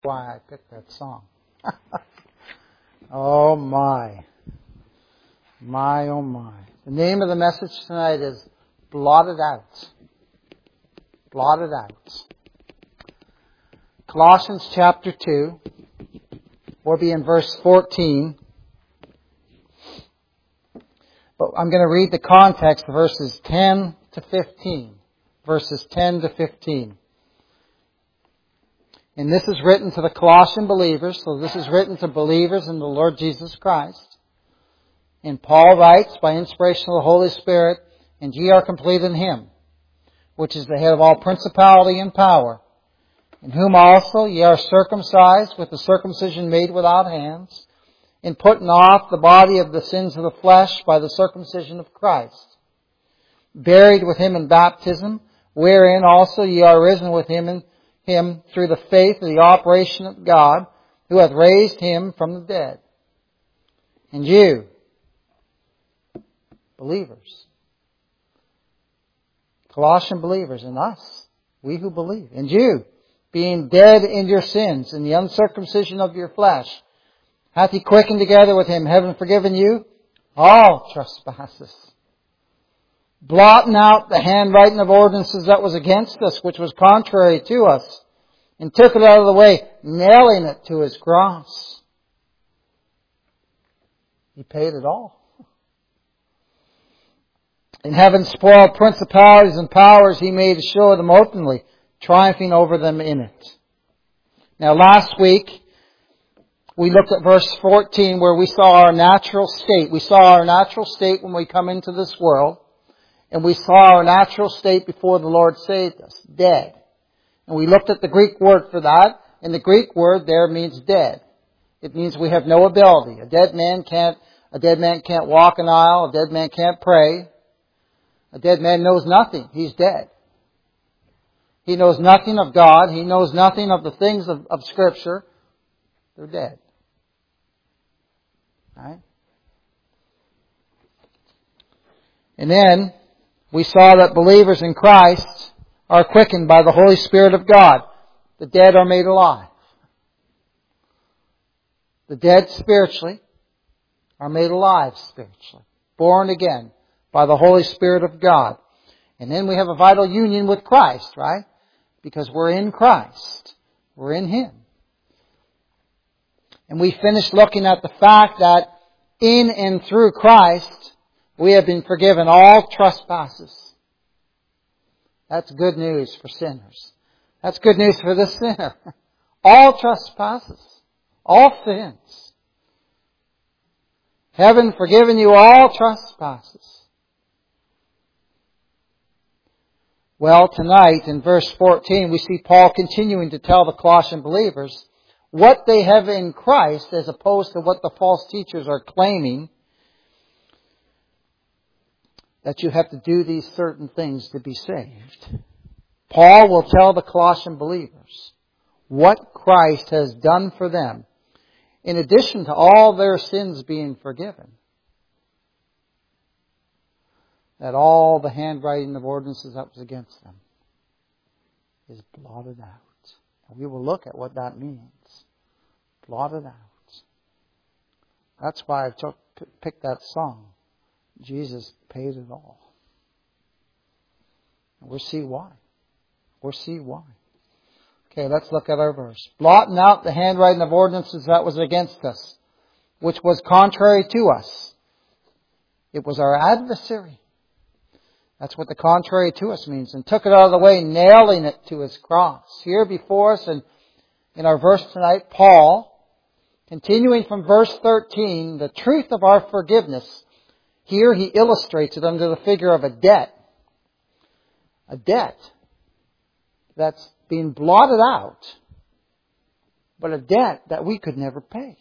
Why I picked that song. Oh my. My, oh my. The name of the message tonight is Blotted Out. Blotted Out. Colossians chapter 2. We'll be in verse 14. But I'm going to read the context, verses 10 to 15. Verses 10 to 15. And this is written to the Colossian believers, so this is written to believers in the Lord Jesus Christ. And Paul writes, by inspiration of the Holy Spirit, and ye are complete in Him, which is the head of all principality and power, in whom also ye are circumcised with the circumcision made without hands, in putting off the body of the sins of the flesh by the circumcision of Christ, buried with Him in baptism, wherein also ye are risen with Him through the faith of the operation of God, who hath raised Him from the dead. And you, believers, Colossian believers, and us, we who believe, and you, being dead in your sins, in the uncircumcision of your flesh, hath He quickened together with Him, having forgiven you all trespasses, blotting out the handwriting of ordinances that was against us, which was contrary to us, and took it out of the way, nailing it to His cross. He paid it all. And having spoiled principalities and powers, He made a show of them openly, triumphing over them in it. Now last week, we looked at verse 14 where we saw our natural state. We saw our natural state when we come into this world. And we saw our natural state before the Lord saved us, dead. And we looked at the Greek word for that, and the Greek word there means dead. It means we have no ability. A dead man can't walk an aisle. A dead man can't pray. A dead man knows nothing. He's dead. He knows nothing of God. He knows nothing of the things of Scripture. They're dead. Right? And then we saw that believers in Christ are quickened by the Holy Spirit of God. The dead are made alive. The dead spiritually are made alive spiritually. Born again by the Holy Spirit of God. And then we have a vital union with Christ, right? Because we're in Christ. We're in Him. And we finished looking at the fact that in and through Christ, we have been forgiven all trespasses. That's good news for sinners. That's good news for the sinner. All trespasses. All sins. Heaven forgiven you all trespasses. Well, tonight in verse 14, we see Paul continuing to tell the Colossian believers what they have in Christ as opposed to what the false teachers are claiming, that you have to do these certain things to be saved. Paul will tell the Colossian believers what Christ has done for them, in addition to all their sins being forgiven. That all the handwriting of ordinances that was against them is blotted out. And we will look at what that means. Blotted out. That's why I picked that song. Jesus paid it all. And we'll see why. We'll see why. Okay, let's look at our verse. Blotting out the handwriting of ordinances that was against us, which was contrary to us. It was our adversary. That's what the contrary to us means. And took it out of the way, nailing it to His cross. Here before us, and in our verse tonight, Paul, continuing from verse 13, the truth of our forgiveness. Here he illustrates it under the figure of a debt. A debt that's being blotted out, but a debt that we could never pay.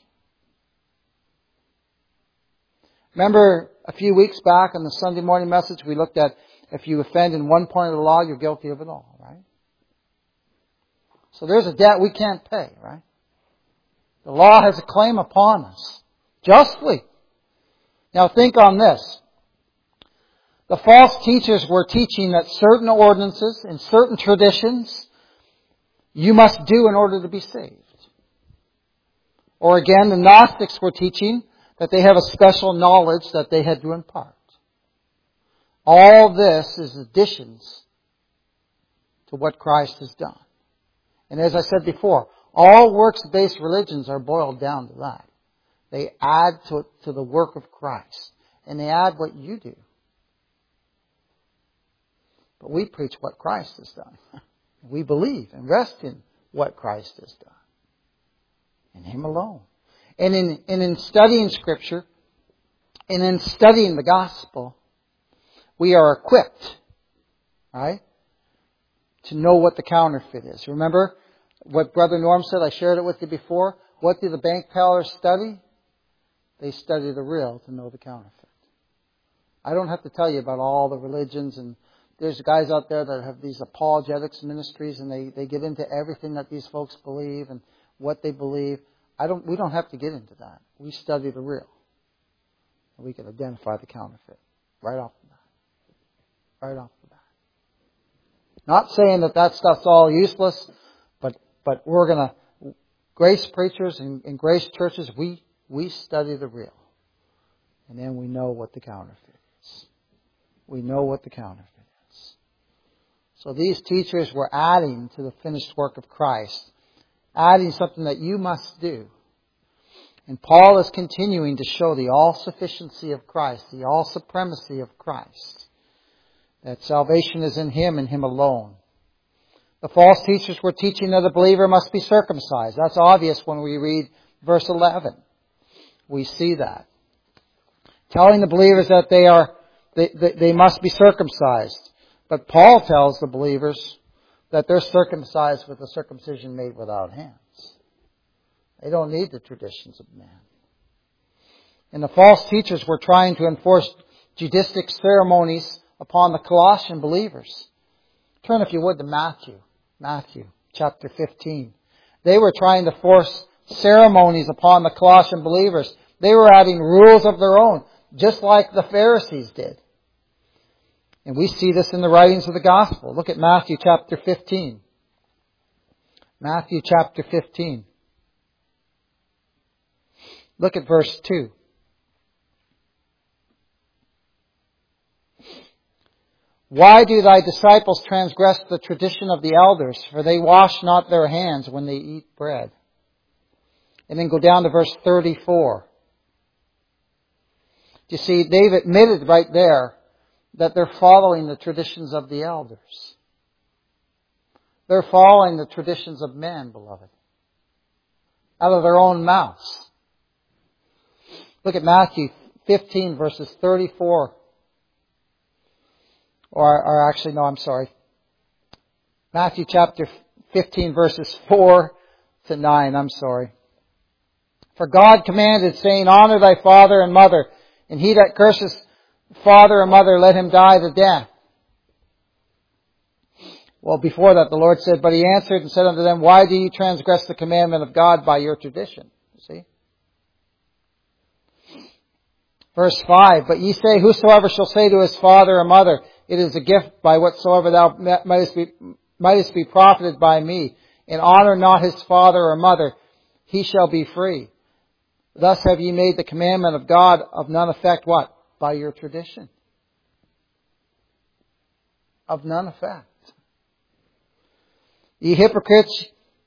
Remember a few weeks back in the Sunday morning message, we looked at if you offend in one point of the law, you're guilty of it all, right? So there's a debt we can't pay, right? The law has a claim upon us, justly. Now think on this. The false teachers were teaching that certain ordinances and certain traditions you must do in order to be saved. Or again, the Gnostics were teaching that they have a special knowledge that they had to impart. All this is additions to what Christ has done. And as I said before, all works-based religions are boiled down to that. They add to the work of Christ. And they add what you do. But we preach what Christ has done. We believe and rest in what Christ has done. In Him alone. And in studying Scripture, and in studying the Gospel, we are equipped, right, to know what the counterfeit is. Remember what Brother Norm said? I shared it with you before. What do the bank tellers study? They study the real to know the counterfeit. I don't have to tell you about all the religions, and there's guys out there that have these apologetics ministries, and they get into everything that these folks believe and what they believe. We don't have to get into that. We study the real. And we can identify the counterfeit right off the bat. Right off the bat. Not saying that stuff's all useless, but we're going to, grace preachers and grace churches, we study the real. And then we know what the counterfeit is. We know what the counterfeit is. So these teachers were adding to the finished work of Christ. Adding something that you must do. And Paul is continuing to show the all-sufficiency of Christ, the all-supremacy of Christ. That salvation is in Him and Him alone. The false teachers were teaching that a believer must be circumcised. That's obvious when we read verse 11. We see that. Telling the believers that they must be circumcised. But Paul tells the believers that they're circumcised with a circumcision made without hands. They don't need the traditions of man. And the false teachers were trying to enforce Judaistic ceremonies upon the Colossian believers. Turn, if you would, to Matthew chapter 15. They were trying to force ceremonies upon the Colossian believers. They were adding rules of their own, just like the Pharisees did. And we see this in the writings of the Gospel. Look at Matthew chapter 15. Matthew chapter 15. Look at verse 2. Why do thy disciples transgress the tradition of the elders? For they wash not their hands when they eat bread. And then go down to verse 34. You see, they've admitted right there that they're following the traditions of the elders. They're following the traditions of men, beloved. Out of their own mouths. Look at Matthew 15 verses 34. Matthew chapter 15 verses 4 to 9. For God commanded, saying, Honor thy father and mother, and he that curses father or mother, let him die the death. Well, before that, the Lord said, But he answered and said unto them, Why do you transgress the commandment of God by your tradition? You see? Verse 5, But ye say, Whosoever shall say to his father or mother, It is a gift by whatsoever thou mightest be profited by me, and honor not his father or mother, he shall be free. Thus have ye made the commandment of God of none effect, what? By your tradition. Of none effect. Ye hypocrites,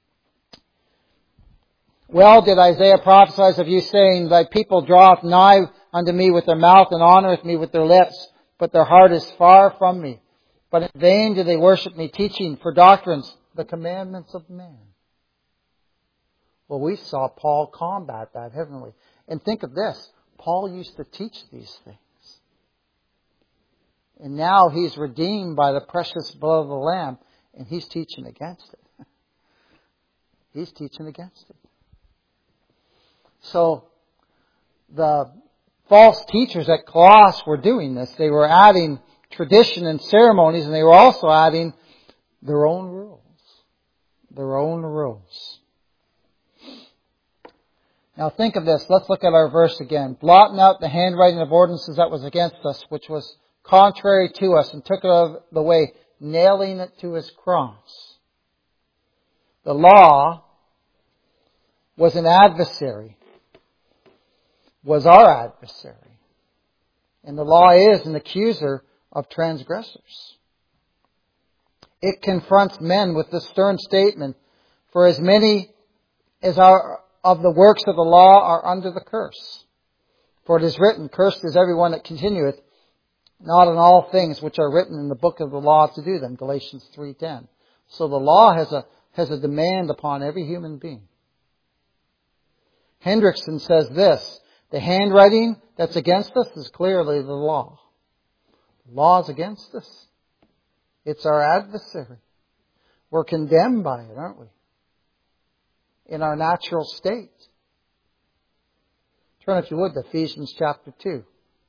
well did Isaiah prophesy of you, saying, Thy people draweth nigh unto me with their mouth, and honoreth me with their lips, but their heart is far from me. But in vain do they worship me, teaching for doctrines the commandments of men. Well, we saw Paul combat that, haven't we? And think of this. Paul used to teach these things. And now he's redeemed by the precious blood of the Lamb, and he's teaching against it. He's teaching against it. So, the false teachers at Colossus were doing this. They were adding tradition and ceremonies, and they were also adding their own rules. Their own rules. Now think of this. Let's look at our verse again. Blotting out the handwriting of ordinances that was against us, which was contrary to us, and took it out of the way, nailing it to his cross. The law was an adversary, was our adversary. And the law is an accuser of transgressors. It confronts men with the stern statement, for as many as are of the works of the law are under the curse. For it is written, cursed is everyone that continueth not in all things which are written in the book of the law to do them. Galatians 3:10. So the law has a demand upon every human being. Hendrickson says this, the handwriting that's against us is clearly the law. The law is against us. It's our adversary. We're condemned by it, aren't we? In our natural state. Turn, if you would, to Ephesians chapter 2.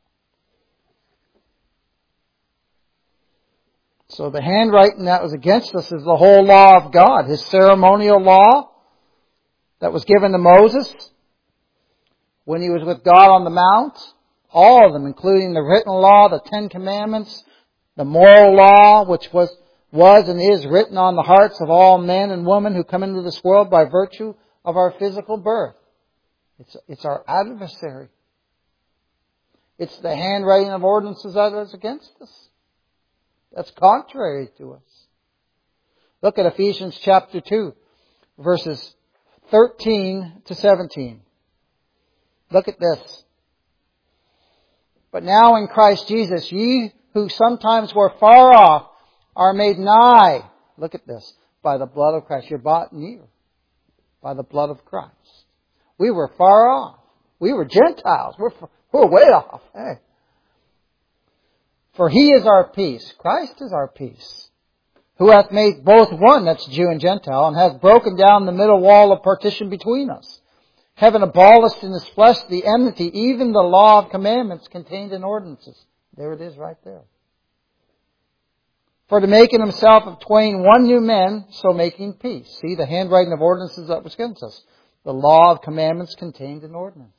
So the handwriting that was against us is the whole law of God. His ceremonial law that was given to Moses when he was with God on the Mount. All of them, including the written law, the 10 Commandments, the moral law, which was and is written on the hearts of all men and women who come into this world by virtue of our physical birth. It's our adversary. It's the handwriting of ordinances that is against us. That's contrary to us. Look at Ephesians chapter 2, verses 13 to 17. Look at this. But now in Christ Jesus, ye who sometimes were far off are made nigh. Look at this. By the blood of Christ. You're bought near. By the blood of Christ. We were far off. We were Gentiles. We're way off. Hey. For He is our peace. Christ is our peace. Who hath made both one, that's Jew and Gentile, and hath broken down the middle wall of partition between us. Having abolished in His flesh the enmity, even the law of commandments contained in ordinances. There it is right there. For to make in Himself of twain one new man, so making peace. See, the handwriting of ordinances that was against us. The law of commandments contained in ordinances.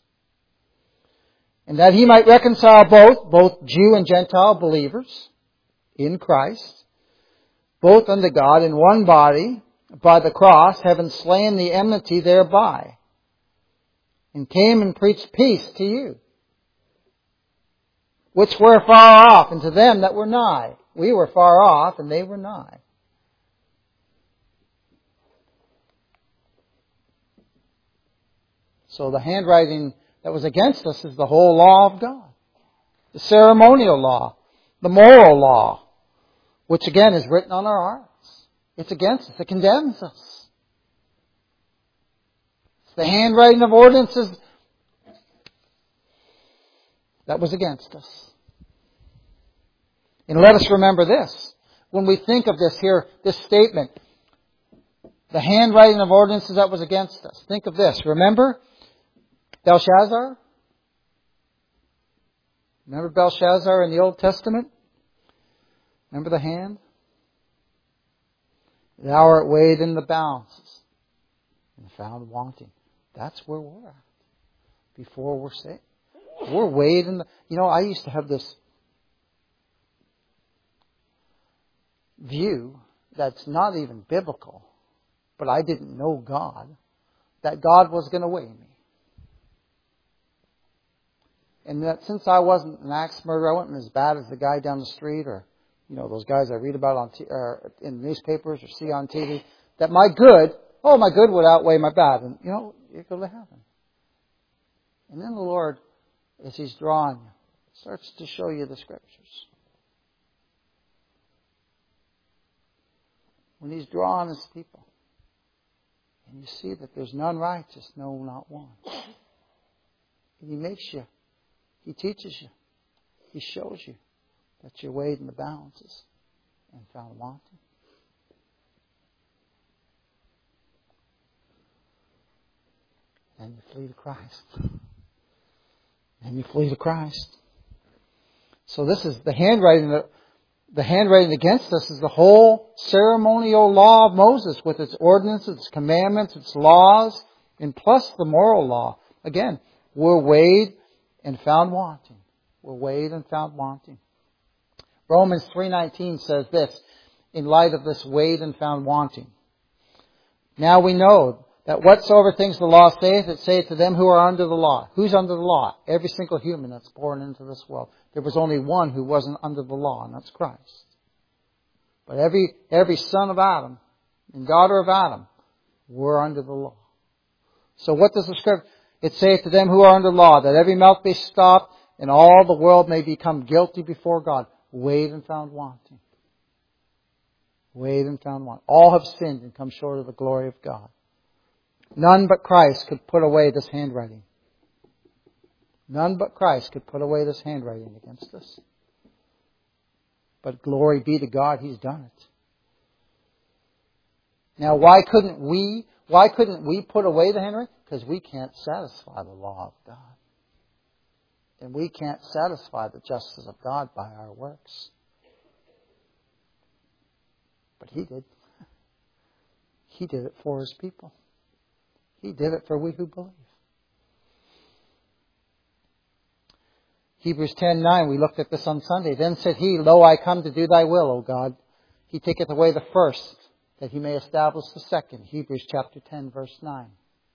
And that He might reconcile both Jew and Gentile believers in Christ, both unto God in one body, by the cross, having slain the enmity thereby, and came and preached peace to you, which were far off, and to them that were nigh. We were far off, and they were nigh. So the handwriting that was against us is the whole law of God. The ceremonial law, the moral law, which again is written on our hearts. It's against us. It condemns us. It's the handwriting of ordinances that was against us. And let us remember this. When we think of this here, this statement, the handwriting of ordinances that was against us. Think of this. Remember Belshazzar? Remember Belshazzar in the Old Testament? Remember the hand? Thou art weighed in the balances and found wanting. That's where we're at before we're saved. We're weighed in the... I used to have this view that's not even biblical, but I didn't know God, that God was going to weigh me. And that since I wasn't an axe murderer, I wasn't as bad as the guy down the street or, those guys I read about in newspapers or see on TV, that my good would outweigh my bad. And, you go to heaven. And then the Lord, as He's drawing you, starts to show you the Scriptures. When He's drawing His people, and you see that there's none righteous, no, not one. And He makes you, He teaches you, He shows you that you're weighed in the balances and found wanting. And you flee to Christ. And you flee to Christ. So this is the handwriting. The handwriting against us is the whole ceremonial law of Moses with its ordinances, its commandments, its laws, and plus the moral law. Again, we're weighed and found wanting. We're weighed and found wanting. Romans 3:19 says this, in light of this weighed and found wanting. Now we know That whatsoever things the law saith, it saith to them who are under the law. Who's under the law? Every single human that's born into this world. There was only one who wasn't under the law, and that's Christ. But every son of Adam and daughter of Adam were under the law. So what does the scripture? It saith to them who are under law, that every mouth be stopped, and all the world may become guilty before God. Weighed and found wanting. Weighed and found wanting. All have sinned and come short of the glory of God. None but Christ could put away this handwriting. None but Christ could put away this handwriting against us. But glory be to God, He's done it. Now why couldn't we put away the handwriting? Because we can't satisfy the law of God. And we can't satisfy the justice of God by our works. But He did. He did it for His people. He did it for we who believe. Hebrews 10:9, we looked at this on Sunday. Then said He, Lo, I come to do Thy will, O God. He taketh away the first, that He may establish the second. Hebrews chapter 10, verse 9.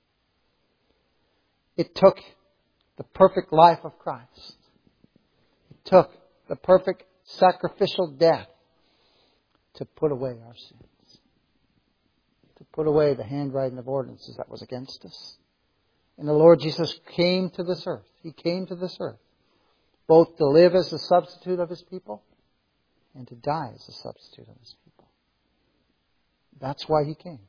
It took the perfect life of Christ. It took the perfect sacrificial death to put away our sins. To put away the handwriting of ordinances that was against us. And the Lord Jesus came to this earth. He came to this earth. Both to live as a substitute of His people and to die as a substitute of His people. That's why He came.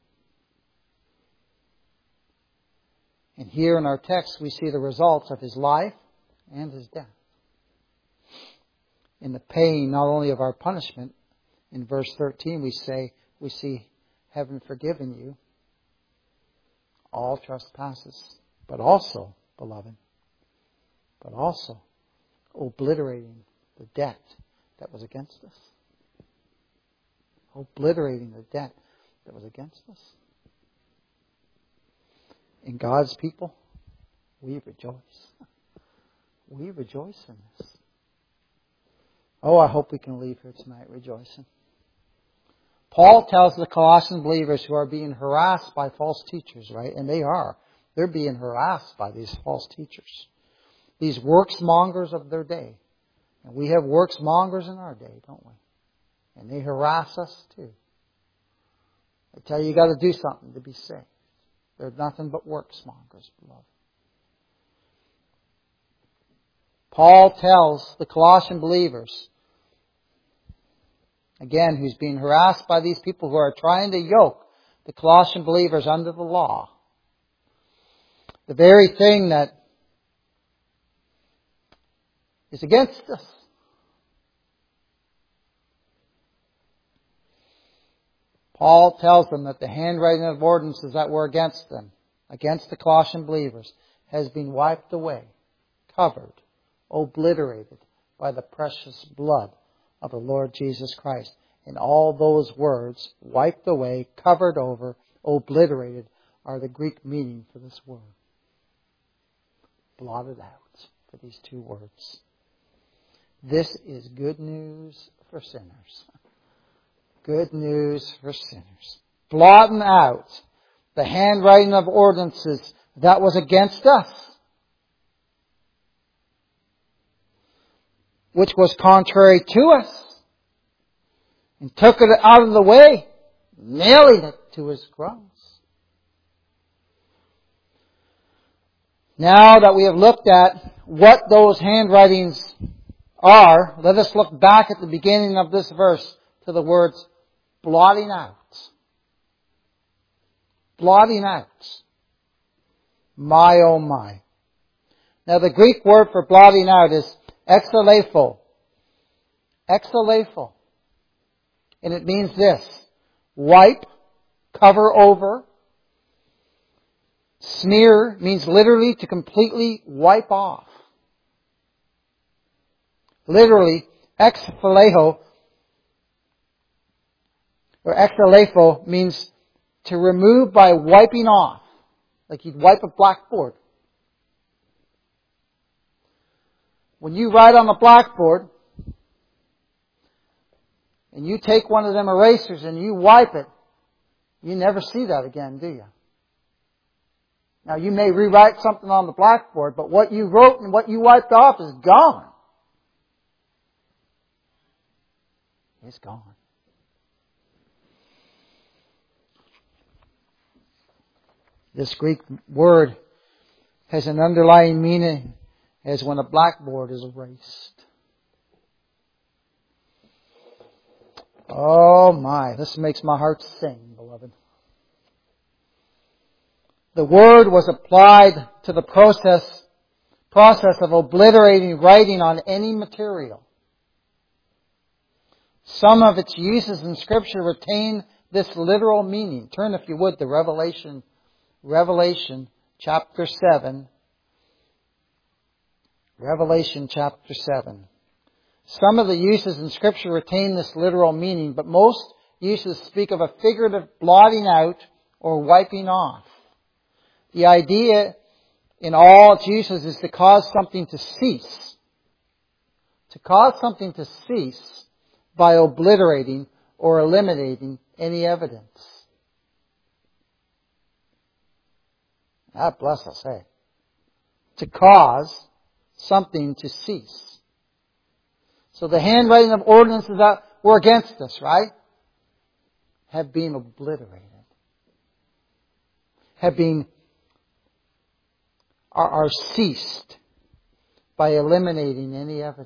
And here in our text we see the results of His life and His death. In the paying not only of our punishment, in verse 13 we see heaven forgiven you all trespasses, but also, beloved, obliterating the debt that was against us. Obliterating the debt that was against us. In God's people, we rejoice. We rejoice in this. Oh, I hope we can leave here tonight rejoicing. Paul tells the Colossian believers who are being harassed by false teachers, right? And they are. They're being harassed by these false teachers. These worksmongers of their day. And we have worksmongers in our day, don't we? And they harass us too. They tell you got to do something to be saved. They're nothing but worksmongers, beloved. Paul tells the Colossian believers, again, who's being harassed by these people who are trying to yoke the Colossian believers under the law. The very thing that is against us. Paul tells them that the handwriting of ordinances that were against them, against the Colossian believers, has been wiped away, covered, obliterated by the precious blood of the Lord Jesus Christ. And all those words, wiped away, covered over, obliterated, are the Greek meaning for this word. Blotted out for these two words. This is good news for sinners. Good news for sinners. Blotting out the handwriting of ordinances that was against us, which was contrary to us, and took it out of the way, nailing it to His cross. Now that we have looked at what those handwritings are, let us look back at the beginning of this verse to the words blotting out. Blotting out. My, oh my. Now the Greek word for blotting out is exalepho. Exalepho. And it means this: wipe, cover over. Smear means literally to completely wipe off. Literally, exalepho or exalepho means to remove by wiping off. Like you'd wipe a blackboard. When you write on the blackboard and you take one of them erasers and you wipe it, you never see that again, do you? Now you may rewrite something on the blackboard, but what you wrote and what you wiped off is gone. It's gone. This Greek word has an underlying meaning as when a blackboard is erased. Oh my, this makes my heart sing, beloved. The word was applied to the process of obliterating writing on any material. Some of its uses in Scripture retain this literal meaning. Turn, if you would, to Revelation chapter 7. Revelation chapter 7. Some of the uses in Scripture retain this literal meaning, but most uses speak of a figurative blotting out or wiping off. The idea in all its uses is to cause something to cease. To cause something to cease by obliterating or eliminating any evidence. God bless us, hey. To cause something to cease. So the handwriting of ordinances that were against us, right, have been obliterated. Are ceased by eliminating any evidence.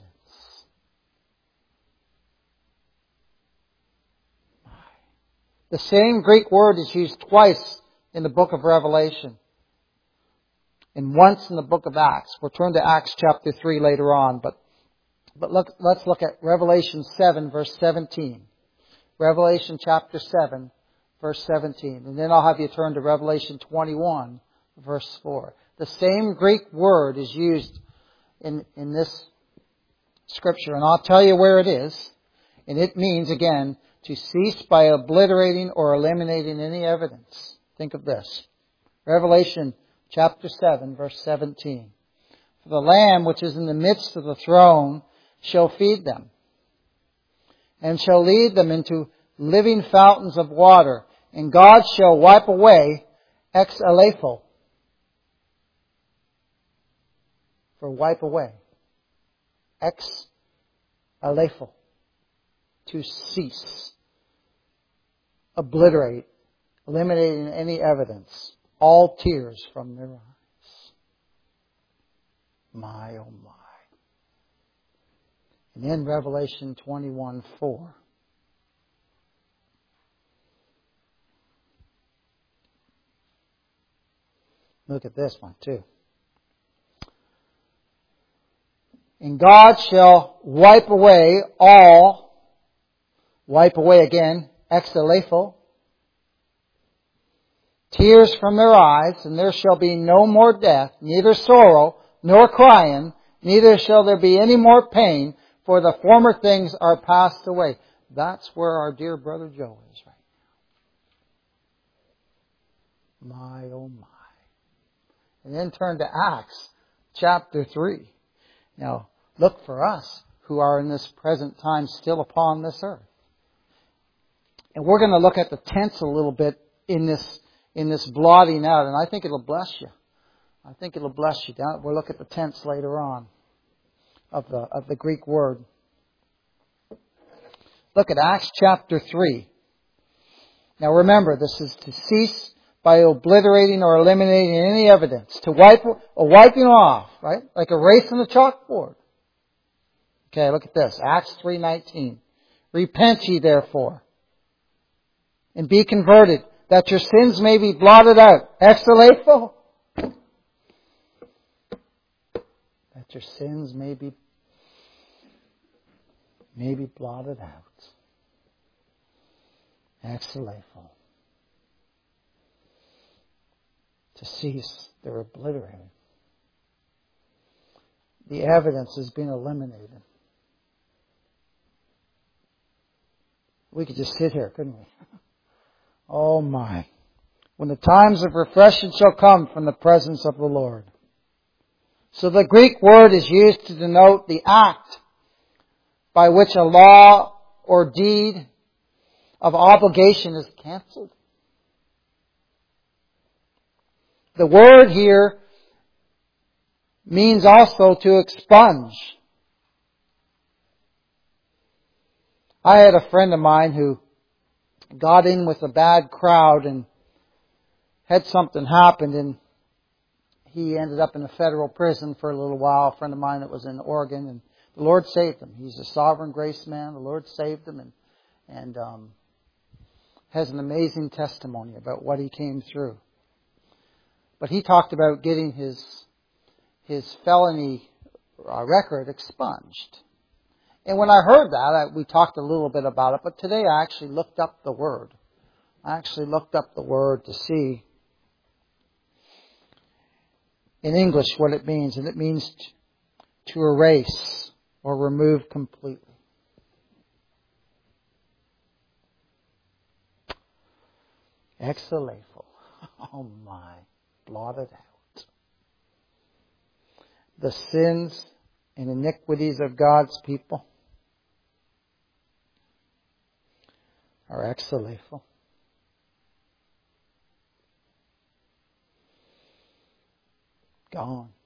The same Greek word is used twice in the book of Revelation and once in the book of Acts. We'll turn to Acts chapter 3 later on, but let's look at Revelation 7 verse 17. Revelation chapter 7 verse 17. And then I'll have you turn to Revelation 21 verse 4. The same Greek word is used in this scripture, and I'll tell you where it is. And it means, again, to cease by obliterating or eliminating any evidence. Think of this. Revelation chapter 7, verse 17. For the Lamb which is in the midst of the throne shall feed them, and shall lead them into living fountains of water, and God shall wipe away ex alepho. For wipe away. Ex alepho. To cease. Obliterate. Eliminating any evidence. All tears from their eyes. My, oh my. And in Revelation 21:4. Look at this one too. And God shall wipe away again, ex alepho, tears from their eyes, and there shall be no more death, neither sorrow, nor crying, neither shall there be any more pain, for the former things are passed away. That's where our dear brother Joe is right now. My, oh my. And then turn to Acts chapter 3. Now, look for us who are in this present time still upon this earth. And we're going to look at the tense a little bit in this blotting out, and I think it'll bless you. I think it'll bless you. We'll look at the tense later on of the Greek word. Look at Acts chapter 3. Now remember, this is to cease by obliterating or eliminating any evidence. To wiping off, right? Like erasing the chalkboard. Okay, look at this. Acts 3:19. Repent ye therefore, and be converted, that your sins may be blotted out. Ex alepho. That your sins may be blotted out. Ex alepho. To cease, they're obliterated. The evidence has been eliminated. We could just sit here, couldn't we? Oh my. When the times of refreshing shall come from the presence of the Lord. So the Greek word is used to denote the act by which a law or deed of obligation is cancelled. The word here means also to expunge. I had a friend of mine who got in with a bad crowd and had something happen, and he ended up in a federal prison for a little while. A friend of mine that was in Oregon, and the Lord saved him. He's a sovereign grace man. The Lord saved him, and has an amazing testimony about what he came through. But he talked about getting his felony record expunged. And when I heard that, we talked a little bit about it, but today I actually looked up the word. I actually looked up the word to see in English what it means, and it means to erase or remove completely. Exhalaful. Oh my. Blotted out. The sins and iniquities of God's people are exhalaful. Gone.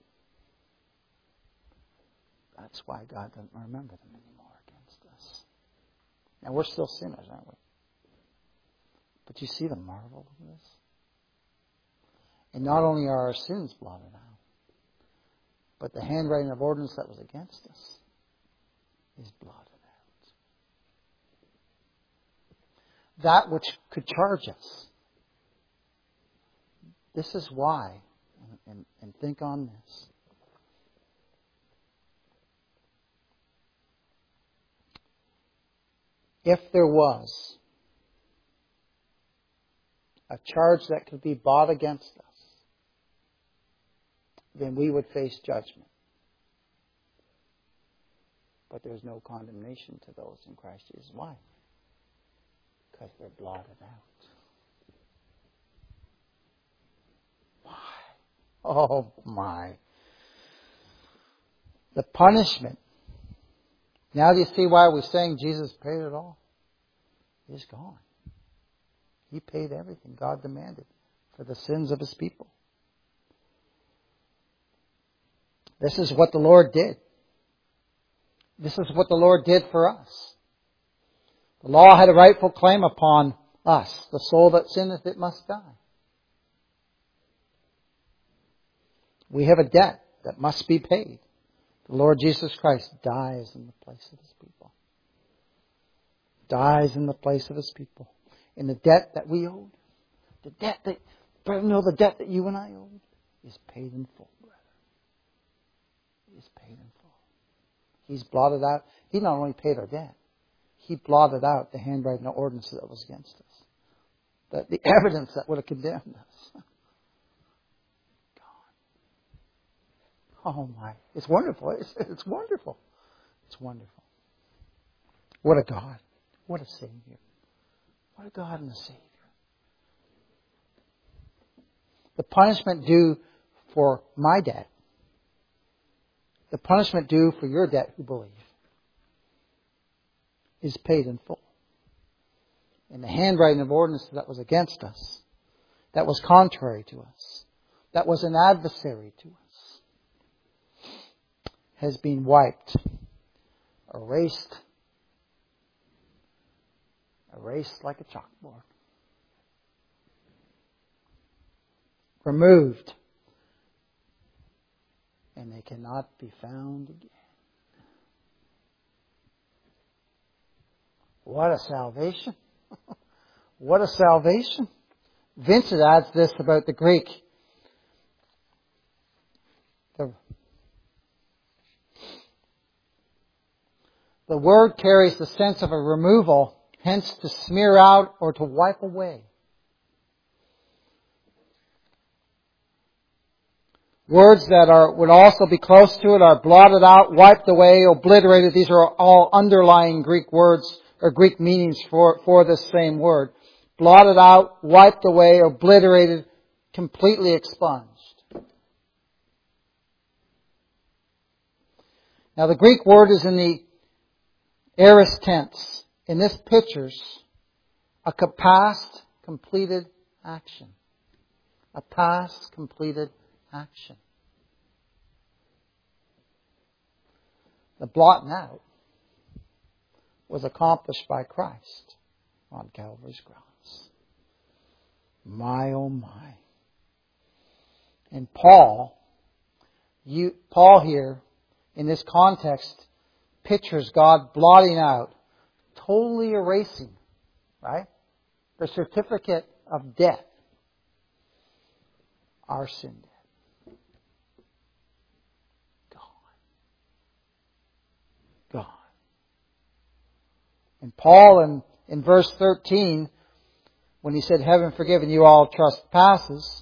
That's why God doesn't remember them anymore against us. Now we're still sinners, aren't we? But you see the marvel of this? And not only are our sins blotted out, but the handwriting of ordinance that was against us is blotted out. That which could charge us. This is why, and think on this. If there was a charge that could be brought against us, then we would face judgment. But there's no condemnation to those in Christ Jesus. Why? Because they're blotted out. Why? Oh my. The punishment. Now do you see why we're saying Jesus paid it all? He's gone. He paid everything God demanded for the sins of His people. This is what the Lord did. This is what the Lord did for us. The law had a rightful claim upon us. The soul that sinneth, it must die. We have a debt that must be paid. The Lord Jesus Christ dies in the place of His people. Dies in the place of His people. And the debt that we owed, the debt that you and I owed, is paid in full. Is paid in full. He's blotted out. He not only paid our debt, He blotted out the handwriting of ordinance that was against us. The evidence that would have condemned us. God. Oh my. It's wonderful. It's wonderful. It's wonderful. What a God. What a Savior. What a God and a Savior. The punishment due for my debt, the punishment due for your debt who believe, is paid in full. And the handwriting of ordinance that was against us, that was contrary to us, that was an adversary to us, has been wiped, erased like a chalkboard, removed, and they cannot be found again. What a salvation. What a salvation. Vincent adds this about the Greek. The word carries the sense of a removal, hence to smear out or to wipe away. Words that would also be close to it are blotted out, wiped away, obliterated. These are all underlying Greek words or Greek meanings for this same word. Blotted out, wiped away, obliterated, completely expunged. Now the Greek word is in the aorist tense. And this pictures a past completed action. A past completed action. The blotting out was accomplished by Christ on Calvary's cross. My, oh my. And Paul here, in this context, pictures God blotting out, totally erasing, right? The certificate of death. Our sin debt. Gone. And Paul in verse 13, when he said, "Having forgiven you all trespasses,"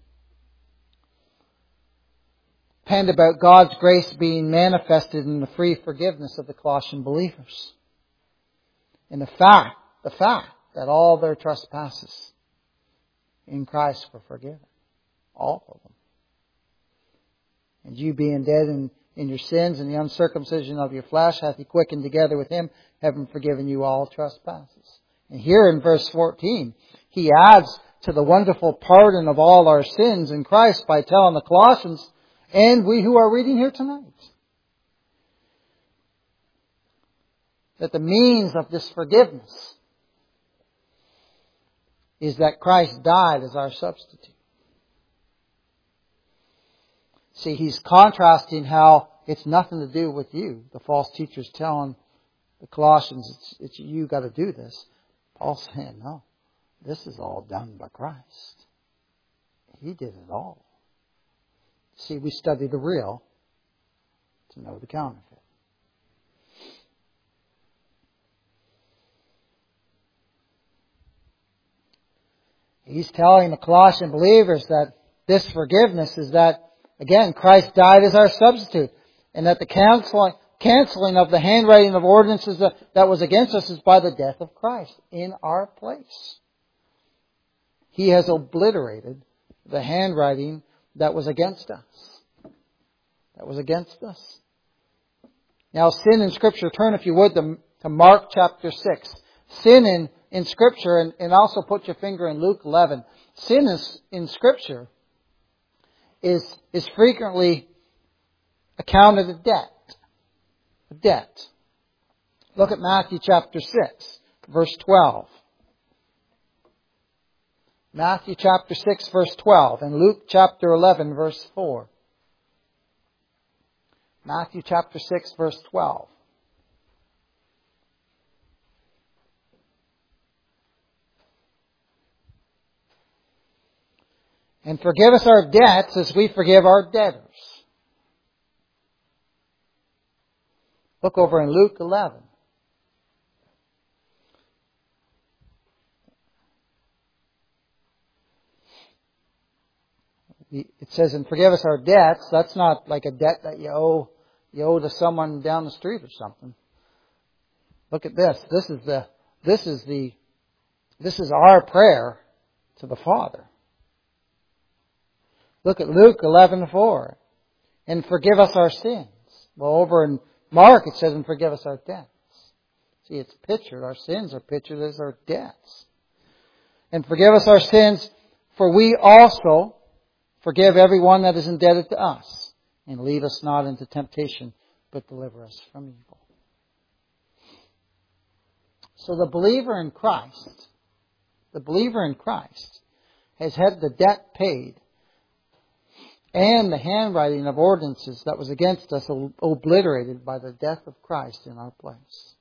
penned about God's grace being manifested in the free forgiveness of the Colossian believers. And the fact that all their trespasses in Christ were forgiven. All of them. And you being dead in your sins and the uncircumcision of your flesh hath He quickened together with Him, having forgiven you all trespasses. And here in verse 14, he adds to the wonderful pardon of all our sins in Christ by telling the Colossians, and we who are reading here tonight, that the means of this forgiveness is that Christ died as our substitute. See, he's contrasting how it's nothing to do with you. The false teachers telling the Colossians, it's you got to do this. Paul's saying, no, this is all done by Christ. He did it all. See, we study the real to know the counterfeit. He's telling the Colossian believers that this forgiveness is that, again, Christ died as our substitute. And that the canceling of the handwriting of ordinances that was against us is by the death of Christ in our place. He has obliterated the handwriting that was against us. That was against us. Now, sin in Scripture, turn if you would to Mark chapter 6. Sin in Scripture, and also put your finger in Luke 11. Sin in Scripture is frequently accounted a debt. A debt. Look at Matthew chapter 6, verse 12. Matthew chapter 6, verse 12, and Luke chapter 11, verse 4. Matthew chapter 6, verse 12. And forgive us our debts as we forgive our debtors. Look over in Luke 11. It says, and forgive us our debts. That's not like a debt that you owe to someone down the street or something. Look at this. This is our prayer to the Father. Look at Luke 11:4. And forgive us our sins. Well, over in Mark it says, and forgive us our debts. See, it's pictured. Our sins are pictured as our debts. And forgive us our sins, for we also forgive everyone that is indebted to us. And lead us not into temptation, but deliver us from evil. So the believer in Christ has had the debt paid and the handwriting of ordinances that was against us obliterated by the death of Christ in our place.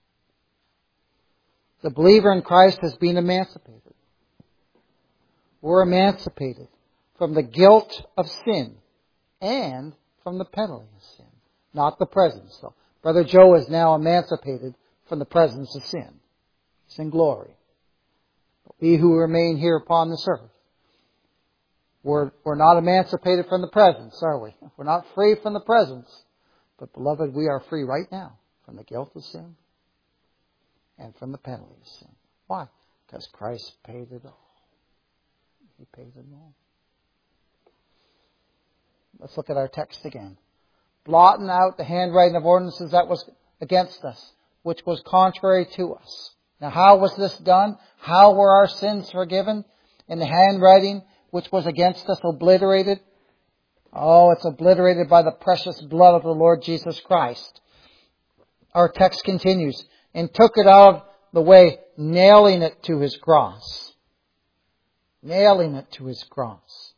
The believer in Christ has been emancipated. We're emancipated from the guilt of sin and from the penalty of sin. Not the presence, though. Brother Joe is now emancipated from the presence of sin. It's in glory. But we who remain here upon this earth, we're not emancipated from the presence, are we? We're not free from the presence. But beloved, we are free right now from the guilt of sin and from the penalty of sin. Why? Because Christ paid it all. He paid it all. Let's look at our text again. Blotting out the handwriting of ordinances that was against us, which was contrary to us. Now, how was this done? How were our sins forgiven? In the handwriting which was against us obliterated? Oh, it's obliterated by the precious blood of the Lord Jesus Christ. Our text continues, and took it out of the way, nailing it to His cross. Nailing it to His cross.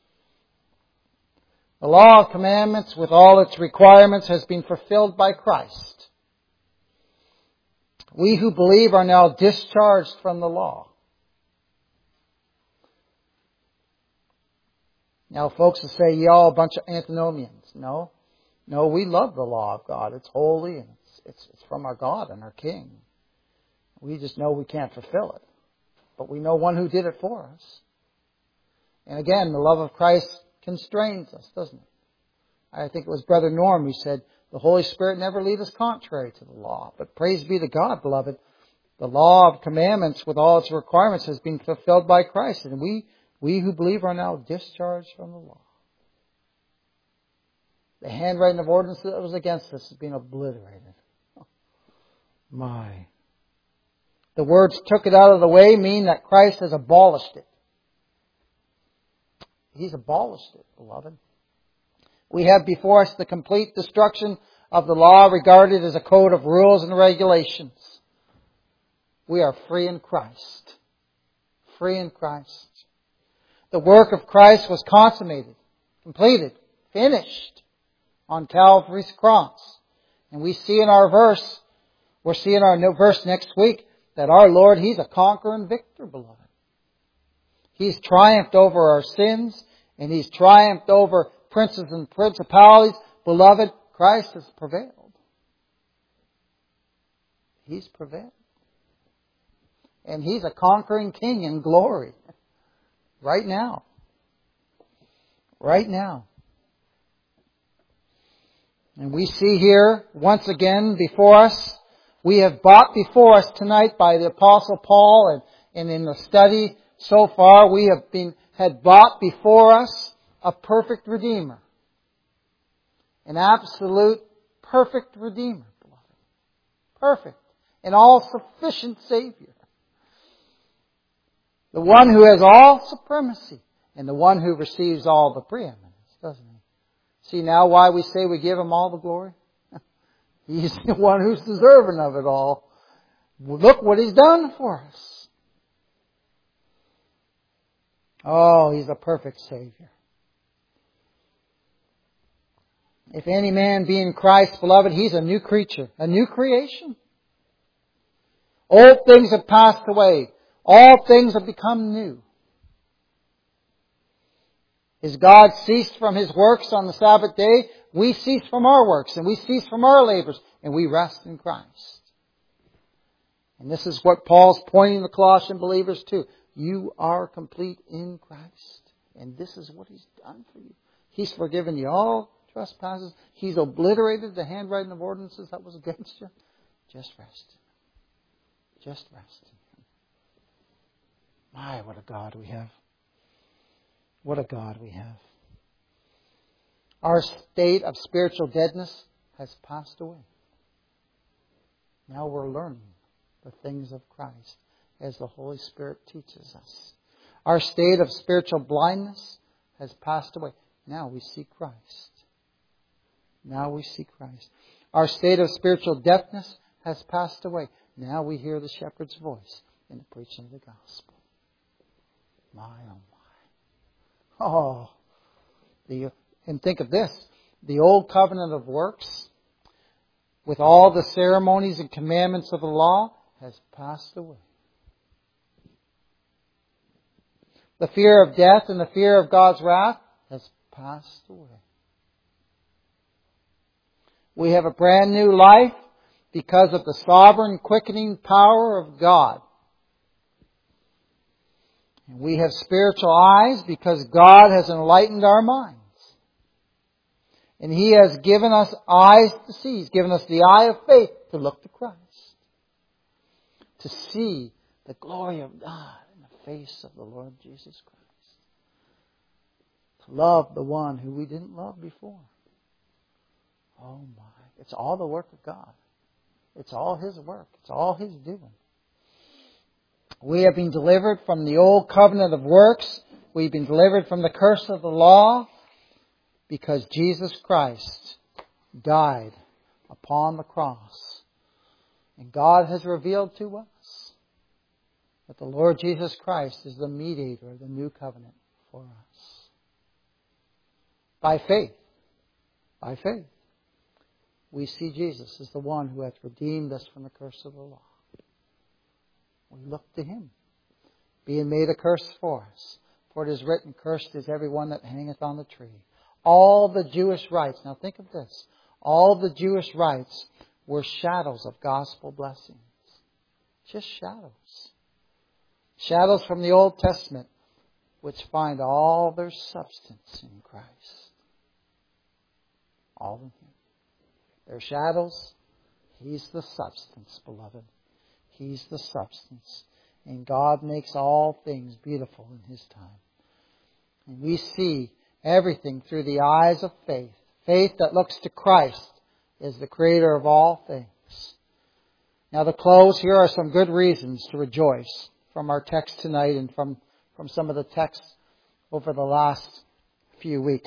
The law of commandments with all its requirements has been fulfilled by Christ. We who believe are now discharged from the law. Now folks will say, y'all a bunch of antinomians. No, we love the law of God. It's holy and it's from our God and our King. We just know we can't fulfill it. But we know one who did it for us. And again, the love of Christ constrains us, doesn't it? I think it was Brother Norm who said, the Holy Spirit never leads us contrary to the law. But praise be to God, beloved, the law of commandments with all its requirements has been fulfilled by Christ. And we who believe are now discharged from the law. The handwriting of ordinance that was against us has been obliterated. My. The words took it out of the way mean that Christ has abolished it. He's abolished it, beloved. We have before us the complete destruction of the law regarded as a code of rules and regulations. We are free in Christ. Free in Christ. The work of Christ was consummated, completed, finished on Calvary's cross. And we see in our verse, we'll see in our new verse next week, that our Lord, He's a conquering victor, beloved. He's triumphed over our sins, and He's triumphed over princes and principalities. Beloved, Christ has prevailed. He's prevailed. And He's a conquering King in glory. Right now. Right now. And we see here, once again, before us, we have brought before us tonight by the Apostle Paul, and in the study so far, we had brought before us a perfect Redeemer. An absolute perfect Redeemer, beloved. Perfect. An all-sufficient Savior. The one who has all supremacy. And the one who receives all the preeminence, doesn't He? See now why we say we give Him all the glory? He's the one who's deserving of it all. Look what He's done for us. Oh, He's a perfect Savior. If any man be in Christ, beloved, he's a new creature, a new creation. Old things have passed away. All things have become new. As God ceased from His works on the Sabbath day, we cease from our works and we cease from our labors and we rest in Christ. And this is what Paul's pointing the Colossian believers to. You are complete in Christ. And this is what He's done for you. He's forgiven you all trespasses. He's obliterated the handwriting of ordinances that was against you. Just rest. Just rest in Him. My, what a God we have. What a God we have. Our state of spiritual deadness has passed away. Now we're learning the things of Christ as the Holy Spirit teaches us. Our state of spiritual blindness has passed away. Now we see Christ. Now we see Christ. Our state of spiritual deafness has passed away. Now we hear the shepherd's voice in the preaching of the gospel. My, oh my. Oh. And think of this. The old covenant of works, with all the ceremonies and commandments of the law, has passed away. The fear of death and the fear of God's wrath has passed away. We have a brand new life because of the sovereign quickening power of God. And we have spiritual eyes because God has enlightened our minds. And He has given us eyes to see. He's given us the eye of faith to look to Christ. To see the glory of God in the face of the Lord Jesus Christ. To love the one who we didn't love before. Oh my. It's all the work of God. It's all His work. It's all His doing. We have been delivered from the old covenant of works We've been delivered from the curse of the law because Jesus Christ died upon the cross. And God has revealed to us that the Lord Jesus Christ is the mediator of the new covenant for us. By faith, we see Jesus as the one who hath redeemed us from the curse of the law. We look to Him, being made a curse for us. For it is written, cursed is every one that hangeth on the tree. All the Jewish rites, now think of this, all the Jewish rites were shadows of gospel blessings. Just shadows. Shadows from the Old Testament, which find all their substance in Christ. All in Him. They're shadows. He's the substance, beloved. He's the substance. And God makes all things beautiful in His time. And we see everything through the eyes of faith. Faith that looks to Christ as the Creator of all things. Now to close, here are some good reasons to rejoice from our text tonight and from some of the texts over the last few weeks.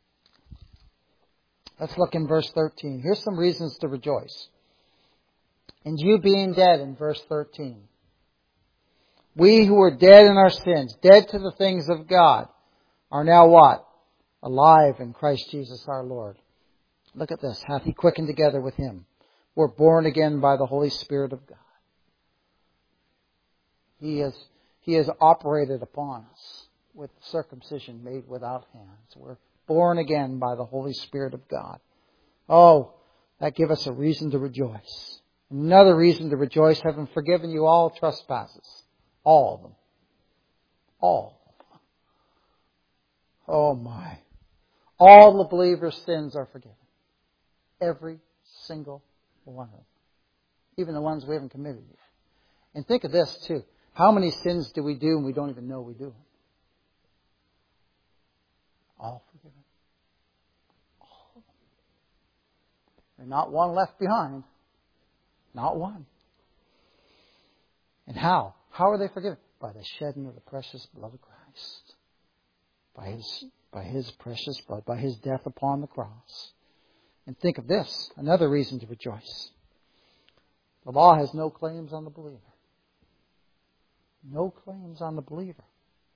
Let's look in verse 13. Here's some reasons to rejoice. And you being dead in verse 13. We who were dead in our sins, dead to the things of God, are now what? Alive in Christ Jesus our Lord. Look at this. Hath He quickened together with Him. We're born again by the Holy Spirit of God. He has operated upon us with circumcision made without hands. We're born again by the Holy Spirit of God. Oh, that gives us a reason to rejoice. Another reason to rejoice, having forgiven you all trespasses. All of them. All. Oh my. All the believers' sins are forgiven. Every single one of them. Even the ones we haven't committed yet. And think of this too. How many sins do we do and we don't even know we do them? All forgiven. All of them. There's not one left behind. Not one. And how? How are they forgiven? By the shedding of the precious blood of Christ. By His precious blood. By His death upon the cross. And think of this. Another reason to rejoice. The law has no claims on the believer. No claims on the believer.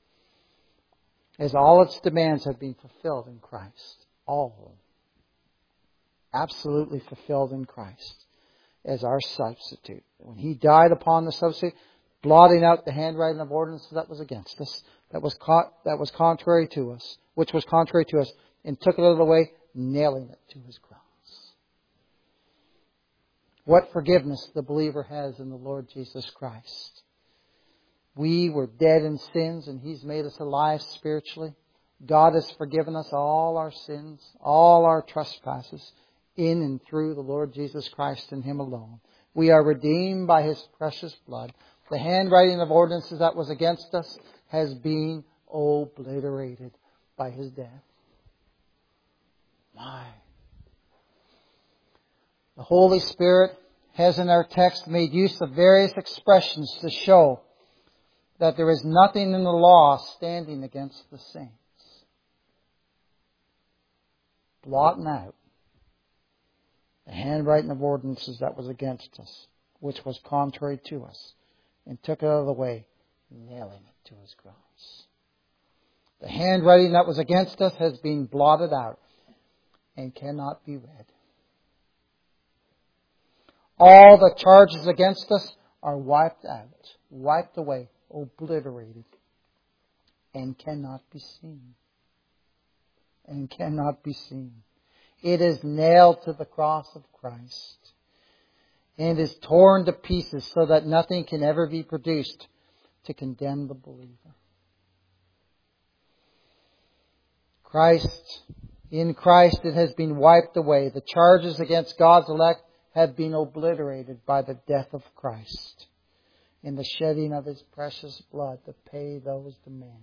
As all its demands have been fulfilled in Christ. All of them. Absolutely fulfilled in Christ. As our substitute. When He died upon the substitute, blotting out the handwriting of ordinances that was against us, that was contrary to us, which was contrary to us, and took it out of the way, nailing it to His cross. What forgiveness the believer has in the Lord Jesus Christ. We were dead in sins and He's made us alive spiritually. God has forgiven us all our sins, all our trespasses, in and through the Lord Jesus Christ and Him alone. We are redeemed by His precious blood. The handwriting of ordinances that was against us has been obliterated by His death. My. The Holy Spirit has in our text made use of various expressions to show that there is nothing in the law standing against the saints. Blotting out the handwriting of ordinances that was against us, which was contrary to us, and took it out of the way, nailing it to His cross. The handwriting that was against us has been blotted out and cannot be read. All the charges against us are wiped out, wiped away, obliterated, and cannot be seen. And cannot be seen. It is nailed to the cross of Christ and is torn to pieces so that nothing can ever be produced to condemn the believer. In Christ it has been wiped away. The charges against God's elect have been obliterated by the death of Christ and the shedding of His precious blood to pay those demands.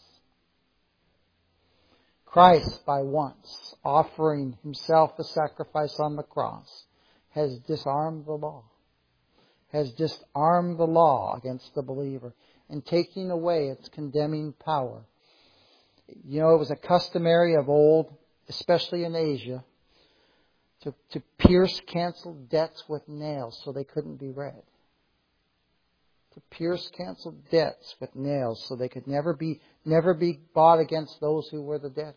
Christ, by once offering Himself a sacrifice on the cross, has disarmed the law. Has disarmed the law against the believer and taking away its condemning power. You know, it was a customary of old, especially in Asia, to pierce canceled debts with nails so they couldn't be read. To pierce canceled debts with nails so they could never be bought against those who were the debtors.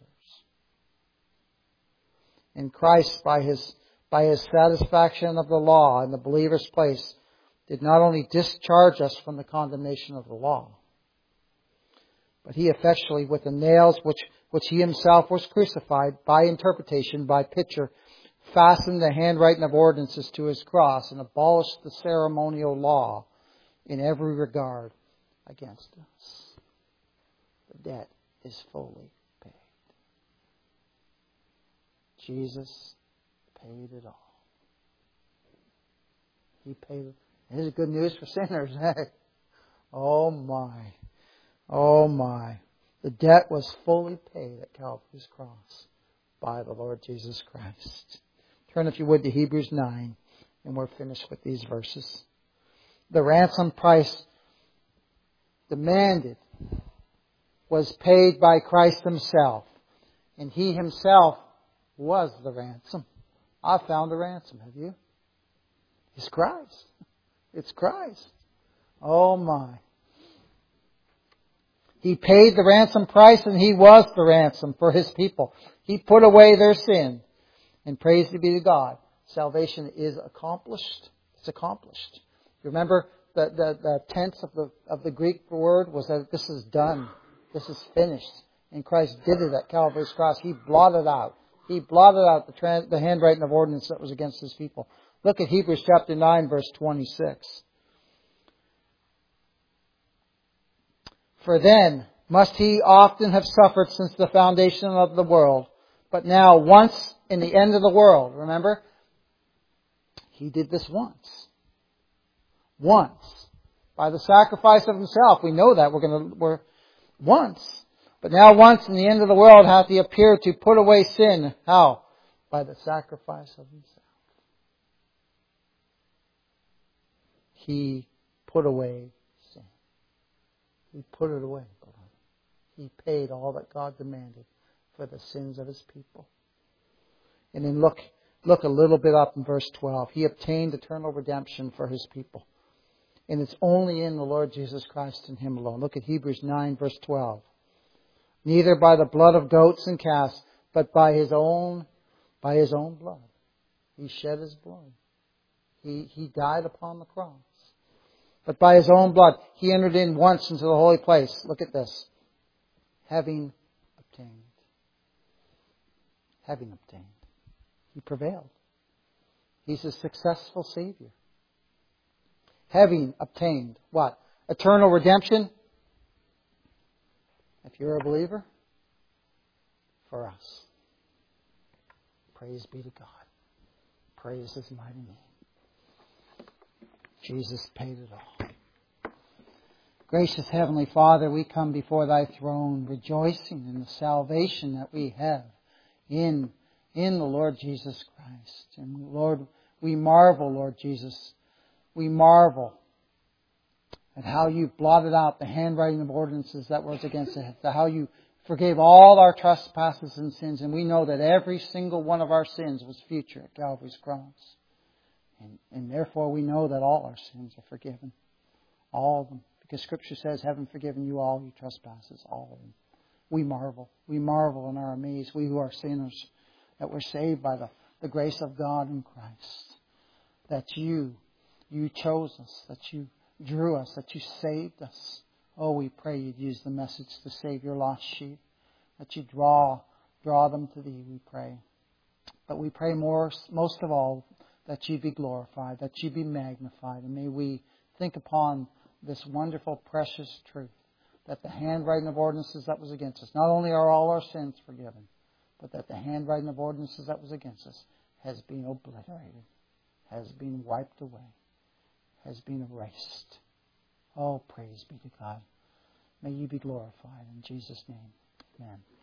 And Christ, by His satisfaction of the law in the believer's place, did not only discharge us from the condemnation of the law, but He effectually, with the nails which He Himself was crucified, by interpretation, by picture, fastened the handwriting of ordinances to His cross and abolished the ceremonial law in every regard against us. The debt is fully paid. Jesus paid it all. He paid it. This is good news for sinners. Oh my. Oh my. The debt was fully paid at Calvary's cross by the Lord Jesus Christ. Turn, if you would, to Hebrews 9, and we're finished with these verses. The ransom price demanded was paid by Christ Himself, and He Himself was the ransom. I found a ransom, have you? It's Christ. It's Christ. Oh my. He paid the ransom price, and He was the ransom for His people. He put away their sin. And praise be to God. Salvation is accomplished. It's accomplished. Remember, the tense of the Greek word was that this is done. This is finished. And Christ did it at Calvary's cross. He blotted out. He blotted out the handwriting of ordinance that was against His people. Look at Hebrews chapter 9, verse 26. For then must He often have suffered since the foundation of the world. But now, once in the end of the world, remember? He did this once. Once. By the sacrifice of Himself. We know that. We're once. But now once in the end of the world hath He appeared to put away sin. How? By the sacrifice of Himself. He put away sin. He put it away. He paid all that God demanded for the sins of His people. And then look a little bit up in verse 12. He obtained eternal redemption for His people. And it's only in the Lord Jesus Christ and Him alone. Look at Hebrews 9, verse 12. Neither by the blood of goats and calves, but by His own blood. He shed His blood. He died upon the cross. But by His own blood, He entered in once into the holy place. Look at this. Having obtained. He prevailed. He's a successful Savior. Having obtained what? Eternal redemption. If you're a believer, for us. Praise be to God. Praise His mighty name. Jesus paid it all. Gracious Heavenly Father, we come before Thy throne rejoicing in the salvation that we have in the Lord Jesus Christ. And Lord, we marvel, Lord Jesus. We marvel at how You blotted out the handwriting of ordinances that was against us. How You forgave all our trespasses and sins. And we know that every single one of our sins was future at Calvary's cross. And therefore we know that all our sins are forgiven. All of them. Because Scripture says, having forgiven you all your trespasses, all of them. We marvel. We marvel and are amazed, we who are sinners, that we're saved by the grace of God in Christ. That You chose us, that You drew us, that You saved us. Oh, we pray You'd use the message to save Your lost sheep. That You draw them to Thee, we pray. But we pray most of all that You be glorified, that You be magnified. And may we think upon this wonderful, precious truth, that the handwriting of ordinances that was against us, not only are all our sins forgiven, but that the handwriting of ordinances that was against us has been obliterated, has been wiped away, has been erased. Oh, praise be to God. May You be glorified in Jesus' name. Amen.